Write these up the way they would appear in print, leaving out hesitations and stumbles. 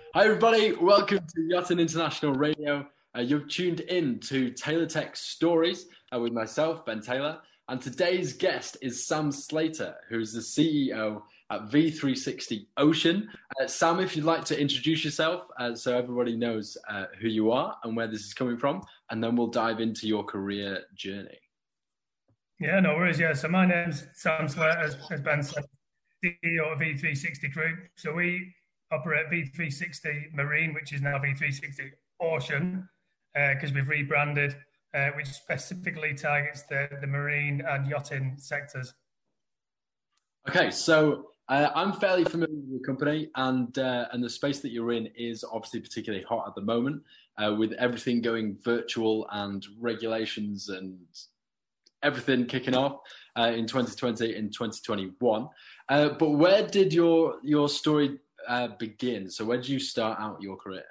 Hi, everybody. Welcome to Yachting International Radio. You've tuned in to Taylor Tech Stories with myself, Ben Taylor. And today's guest is Sam Slater, who's the CEO at V360 Ocean. Sam, if you'd like to introduce yourself so everybody knows who you are and where this is coming from, and then we'll dive into your career journey. Yeah, no worries. Yeah, so my name's Sam Slater, as Ben said, CEO of V360 Group. So we operate V360 Marine, which is now V360 Ocean, because we've rebranded, which specifically targets the marine and yachting sectors. Okay, so I'm fairly familiar with the company, and the space that you're in is obviously particularly hot at the moment, with everything going virtual and regulations and everything kicking off in 2020 and 2021. But where did your story begin? So where did you start out your career?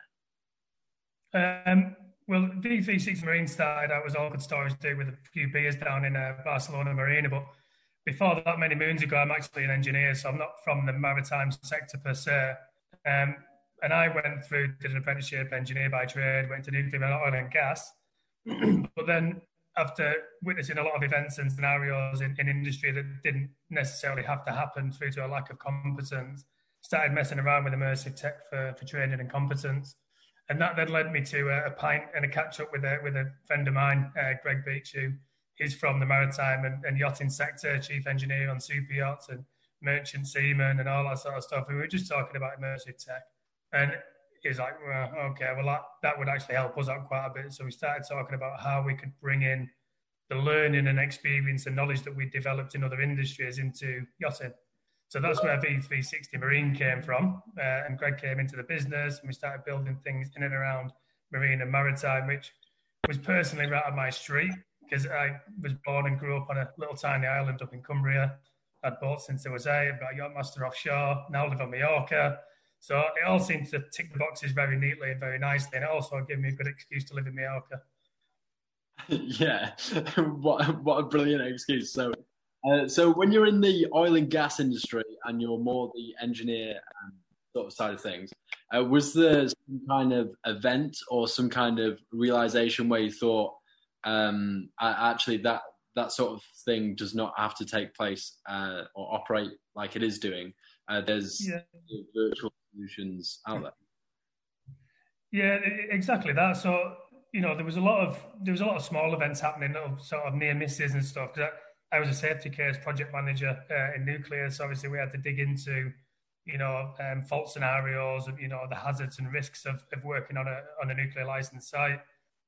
Well, V360 Marine started out as all good stories do with a few beers down in Barcelona Marina. But before that, many moons ago, I'm actually an engineer, so I'm not from the maritime sector per se. And I did an apprenticeship, engineer by trade, went to nuclear oil and gas. But then after witnessing a lot of events and scenarios in industry that didn't necessarily have to happen through to a lack of competence, started messing around with immersive tech for training and competence. And that then led me to a pint and a catch up with a friend of mine, Greg Beach, who is from the maritime and yachting sector, chief engineer on super yachts and merchant seamen and all that sort of stuff. We were just talking about immersive tech. And he's like, well, okay, well, that would actually help us out quite a bit. So we started talking about how we could bring in the learning and experience and knowledge that we developed in other industries into yachting. So that's where V360 Marine came from. And Greg came into the business and we started building things in and around marine and maritime, which was personally right up my street because I was born and grew up on a little tiny island up in Cumbria. I'd boat since I was 8, I've got a yachtmaster offshore, now live on Mallorca. So it all seems to tick the boxes very neatly and very nicely. And it also gave me a good excuse to live in Mallorca. Yeah, what a brilliant excuse. So when you're in the oil and gas industry and you're more the engineer sort of side of things, was there some kind of event or some kind of realization where you thought, actually that sort of thing does not have to take place or operate like it is doing? There's virtual solutions out there. Yeah, exactly that. So there was a lot of small events happening, sort of near misses and stuff. Because I was a safety case project manager in nuclear, so obviously we had to dig into fault scenarios and the hazards and risks of working on a nuclear licensed site.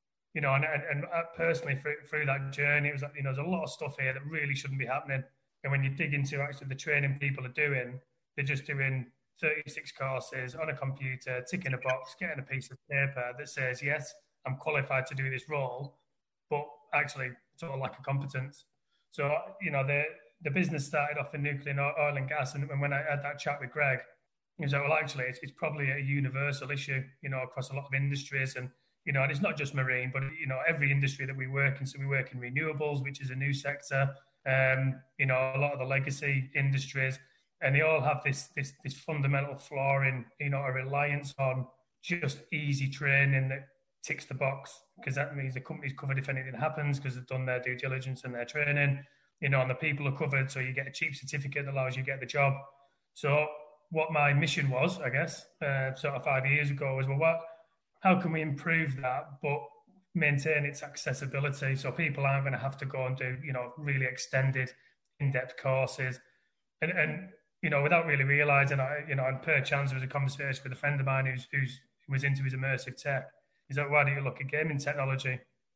And personally through that journey, it was like there's a lot of stuff here that really shouldn't be happening. And when you dig into actually the training people are doing, they're just doing 36 courses on a computer, ticking a box, getting a piece of paper that says, yes, I'm qualified to do this role, but actually sort of lack of competence. So, the business started off in nuclear and oil and gas. And when I had that chat with Greg, he was like, well, actually, it's probably a universal issue, across a lot of industries. And it's not just marine, but, every industry that we work in. So we work in renewables, which is a new sector, a lot of the legacy industries. And they all have this fundamental flaw in, a reliance on just easy training that ticks the box, because that means the company's covered if anything happens because they've done their due diligence and their training, and the people are covered. So you get a cheap certificate that allows you to get the job. So what my mission was, I guess, sort of 5 years ago was, well, how can we improve that, but maintain its accessibility so people aren't going to have to go and do, really extended in-depth courses. And without really realizing, and per chance, there was a conversation with a friend of mine who was into his immersive tech. He's like, why don't you look at gaming technology?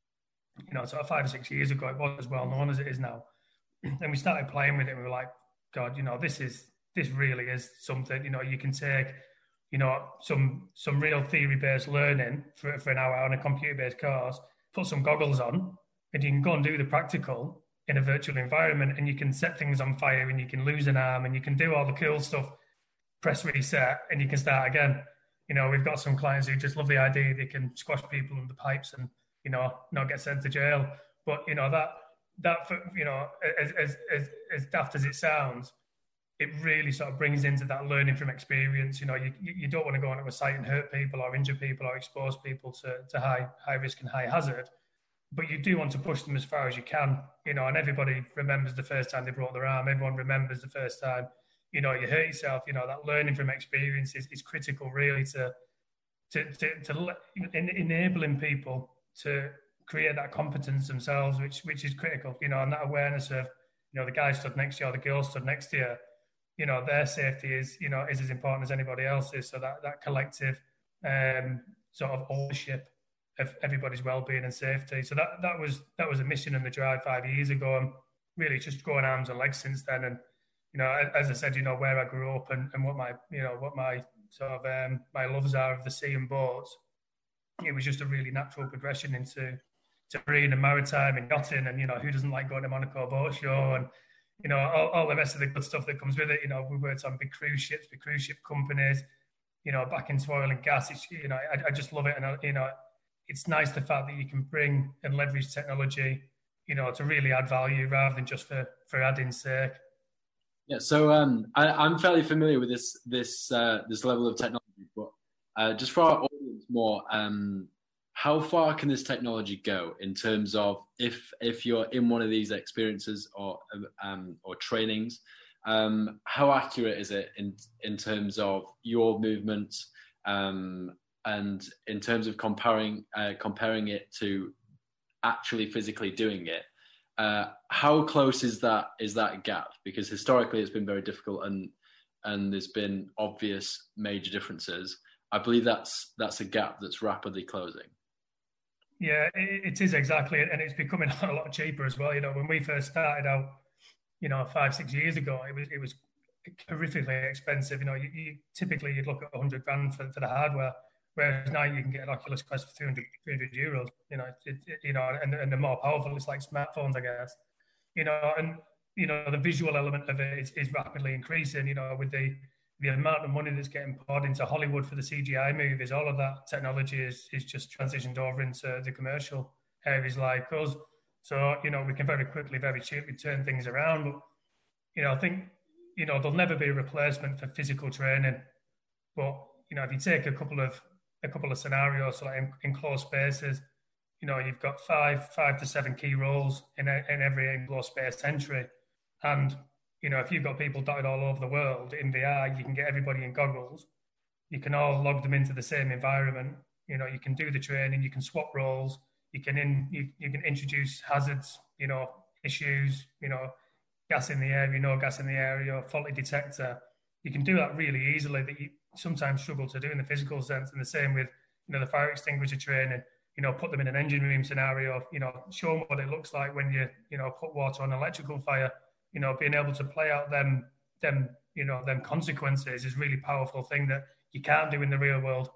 Sort of 5 or 6 years ago, it wasn't as well known as it is now. And we started playing with it. And we were like, God, this really is something, you can take, some real theory-based learning for an hour on a computer-based course, put some goggles on, and you can go and do the practical in a virtual environment, and you can set things on fire, and you can lose an arm, and you can do all the cool stuff, press reset, and you can start again. We've got some clients who just love the idea they can squash people under pipes and, not get sent to jail. But, that as daft as it sounds, it really sort of brings into that learning from experience. You know, you don't want to go onto a site and hurt people or injure people or expose people to high risk and high hazard, but you do want to push them as far as you can. You know, and everybody remembers the first time they broke their arm. Everyone remembers the first time, you know, you hurt yourself. You know, that learning from experience is critical, really, to enabling people to create that competence themselves, which is critical. You know, and that awareness of, you know, the guy stood next to you or the girl stood next to you, you know, their safety is as important as anybody else's. So that collective sort of ownership of everybody's well-being and safety. So that was a mission in the drive 5 years ago, and really just growing arms and legs since then. And, you know, as I said, you know, where I grew up and what my sort of my loves are of the sea and boats, it was just a really natural progression into marine and maritime and yachting. And, you know, who doesn't like going to Monaco Boat Show and, you know, all the rest of the good stuff that comes with it. You know, we worked on big cruise ships, big cruise ship companies, you know, back into oil and gas. It's, you know, I just love it. And, you know, it's nice the fact that you can bring and leverage technology, you know, to really add value rather than just for adding's sake. Yeah, so I'm fairly familiar with this level of technology, but just for our audience more, how far can this technology go in terms of if you're in one of these experiences or trainings, how accurate is it in terms of your movements, and in terms of comparing it to actually physically doing it? How close is that gap? Because historically it's been very difficult, and there's been obvious major differences. I believe that's a gap that's rapidly closing. Yeah, it is exactly, and it's becoming a lot cheaper as well. You know, when we first started out, you know, 5-6 years ago, it was horrifically expensive. You know, typically you'd look at 100 grand for the hardware, whereas now you can get an Oculus Quest for 300 euros. You know, you know, and the more powerful, it's like smartphones, I guess. You know, and you know the visual element of it is rapidly increasing. You know, with the amount of money that's getting poured into Hollywood for the CGI movies, all of that technology is just transitioned over into the commercial areas like us. So, you know, we can very quickly, very cheaply turn things around. But, you know, I think, you know, there'll never be a replacement for physical training. But, you know, if you take a couple of scenarios, so like in closed spaces, you know, you've got five to seven key roles in every enclosed space entry. And, you know, if you've got people dotted all over the world in VR, you can get everybody in goggles. You can all log them into the same environment. You know, you can do the training, you can swap roles, you can introduce hazards, you know, issues, you know, gas in the air, you know, gas in the area, faulty detector. You can do that really easily that you sometimes struggle to do in the physical sense. And the same with, you know, the fire extinguisher training. You know, put them in an engine room scenario, you know, show them what it looks like when you know, put water on an electrical fire. You know, being able to play out them consequences is a really powerful thing that you can't do in the real world.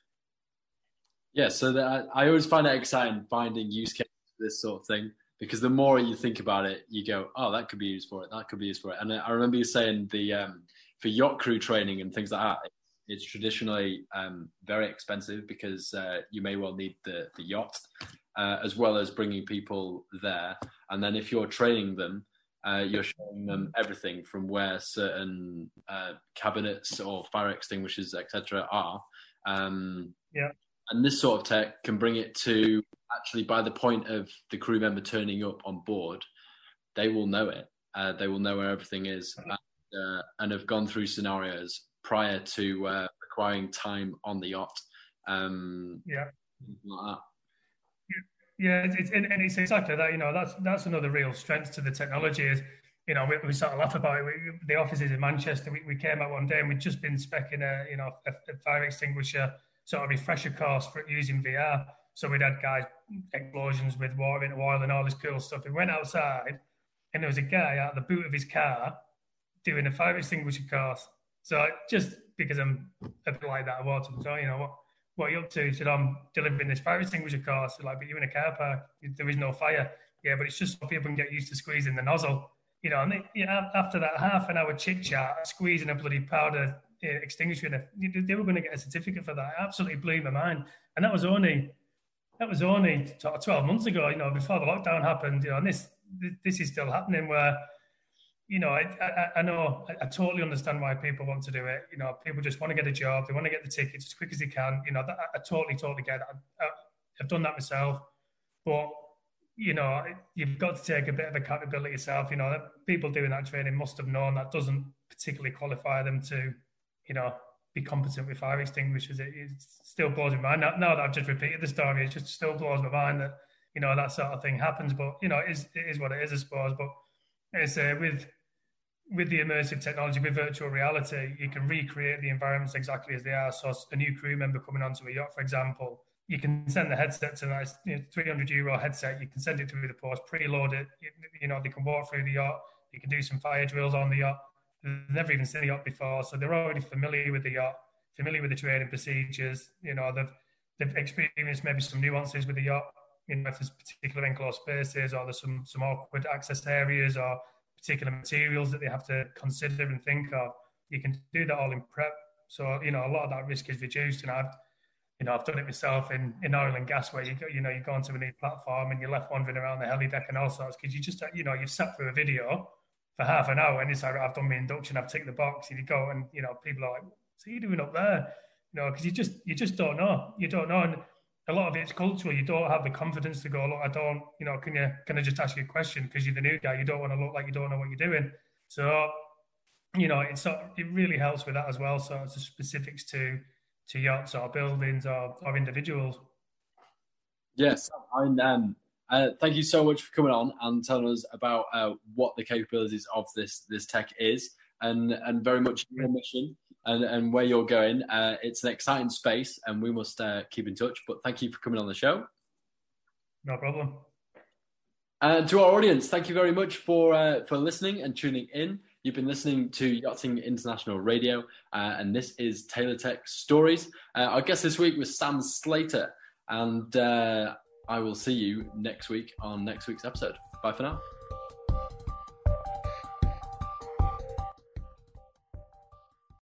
Yeah, so I always find it exciting finding use cases for this sort of thing, because the more you think about it, you go, oh, that could be used for it, that could be used for it. And I remember you saying for yacht crew training and things like that, it's traditionally very expensive because you may well need the yacht as well as bringing people there. And then if you're training them, you're showing them everything from where certain cabinets or fire extinguishers, etc., are. Yeah. And this sort of tech can bring it to actually by the point of the crew member turning up on board, they will know it. They will know where everything is and have gone through scenarios prior to requiring time on the yacht. Yeah. Like that. Yeah, it's exactly that. You know, that's another real strength to the technology is, you know, we sort of laugh about it. The offices in Manchester, we came out one day and we'd just been speccing a fire extinguisher sort of refresher course for using VR. So we'd had guys, explosions with water in oil and all this cool stuff. We went outside and there was a guy out of the boot of his car doing a fire extinguisher course. So just because I'm a bit like that, I wanted to, so, you know, what are you up to? He said, I'm delivering this fire extinguisher course. Like, but you're in a car park. There is no fire. Yeah, but it's just so people can get used to squeezing the nozzle. You know, and after that half an hour chit chat, squeezing a bloody powder extinguisher, they were going to get a certificate for that. It absolutely blew my mind. And that was only 12 months ago. You know, before the lockdown happened. You know, and this is still happening where, I know, I totally understand why people want to do it. People just want to get a job. They want to get the tickets as quick as they can. I totally get that. I've done that myself. But, you've got to take a bit of accountability yourself. People doing that training must have known that doesn't particularly qualify them to, be competent with fire extinguishers. It still blows my mind. Now that I've just repeated the story, it just still blows my mind that, that sort of thing happens. But, it is what it is, I suppose. But it's with the immersive technology, with virtual reality, you can recreate the environments exactly as they are. So a new crew member coming onto a yacht, for example, you can send the headset to that €300 headset. You can send it through the post, preload it. They can walk through the yacht. You can do some fire drills on the yacht. They've never even seen the yacht before, so they're already familiar with the yacht, familiar with the training procedures. They've experienced maybe some nuances with the yacht. If there's particular enclosed spaces, or there's some awkward access areas, or particular materials that they have to consider and think of, you can do that all in prep. So a lot of that risk is reduced. And I've done it myself in oil and gas, where you go onto a new platform and you're left wandering around the heli deck and all sorts, because you just you've sat through a video for half an hour and it's like, I've done my induction, I've ticked the box, and you go and people are like, what's he doing up there? Because you just don't know. You don't know. And a lot of it's cultural. You don't have the confidence to go, look, I don't, can I just ask you a question? Because you're the new guy. You don't want to look like you don't know what you're doing. So, it really helps with that as well. So it's the specifics to yachts or buildings or individuals. Yes. Thank you so much for coming on and telling us about what the capabilities of this tech is, and very much your mission and where you're going. It's an exciting space, and we must keep in touch. But thank you for coming on the show. No problem. And to our audience, thank you very much for listening and tuning in. You've been listening to Yachting International Radio, and this is Taylor Tech Stories. Our guest this week was Sam Slater, and I will see you next week on next week's episode. Bye for now.